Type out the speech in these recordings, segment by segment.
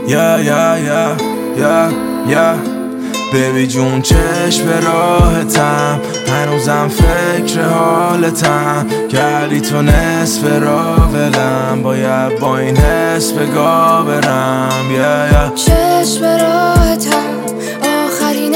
بیبی جون چشم به راحتم، هنوزم فکر حالتم. کردی تو نصف راه ولم، باید با این حس به گا برم. چشم به راحتم، آخرین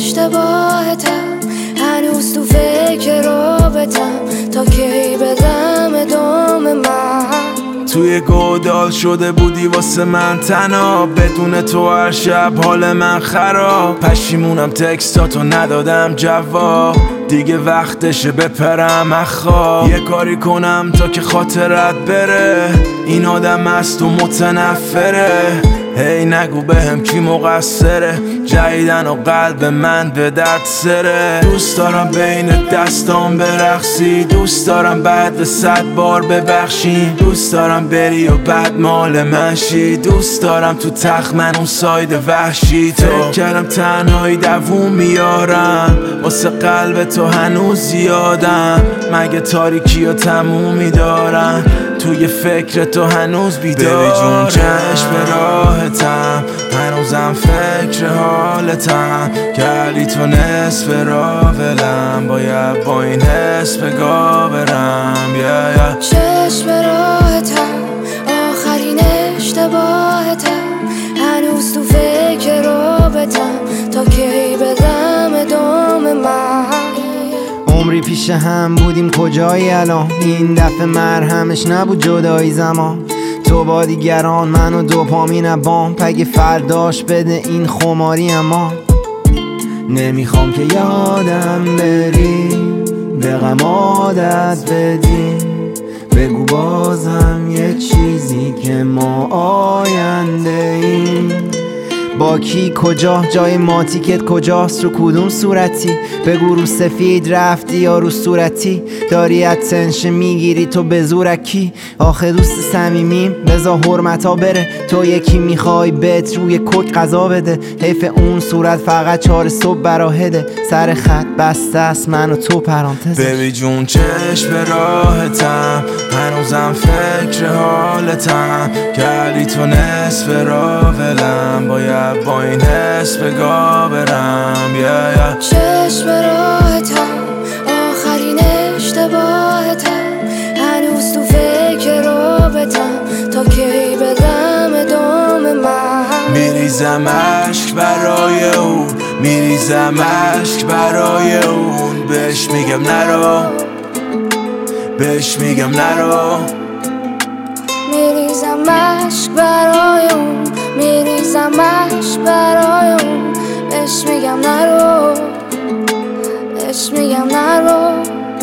اشتباهتم. هنوز تو فکر رابطم، تا کی بدم ادامه من. توی گودال شده بودی واسه من تنها، بدون تو هر شب حال من خراب. پشیمونم تکستاتو ندادم جواب، دیگه وقتشه بپرم اخواب. یه کاری کنم تا که خاطرت بره، این آدم است و متنفره. هی نگو بهم کی مقصره، جدیدن و قلب من به درد سره. دوست دارم بین دستام برقصی، دوست دارم بعد 100 بار ببخشی. دوست دارم بری و بعد مال من شی، دوست دارم تو تخت من اون ساید وحشی. تو کردم تنهایی دووم میارم، واسه قلب تو هنوز زیادم. مگه تاریکی و تمومی دارم، توی فکر تو هنوز بیدارم. بیبی جون چشم به راحتم، هنوزم فکر حالتم. کردی تو نصف راه ولم، باید با این حس به گا برم. چشم به راحتم، آخرین اشتباهتم. هنوز تو فکر رابطم، تا کی بدم ادامه من. عمری پیش هم بودیم کجایی الان، این دفعه مرهمش نبود جدایی زمان. تو با دیگران من و دوپامین بام، پگه فرداش بده این خماری. اما نمیخوام که یادم بری، به غم عادت بدی. بگو بازم یه چیزی که ما آینده ایم. با کی کجا، جای ما تیکت کجاست، رو کدوم صورتی؟ بگو رو سفید رفتی یا رو صورتی؟ داری اتنشن میگیری تو به زورکی؟ آخه دوست صمیمیم بذار حرمتا بره. تو یکی میخوای بهت روی کک قضا بده، حیف اون صورت فقط 4 صبح براهده. سر خط بسته است من و تو پرانتز. بیبی جون چشم به راحتم، هنوزم فکر حالتم. کردی تو نصف راه ولم، باید با این حس به گا برم. چشم به راحتم، آخرین اشتباهتم. هنوز تو فکر رابطم، تا کی بدم ادامه من. میریزم عشق برای اون، میریزم عشق برای اون. بهش میگم نرو، بهش میگم نرو. میریزم عشق برای اون، میریزم عشق برای اون. بهش میگم نرو، بهش میگم نرو.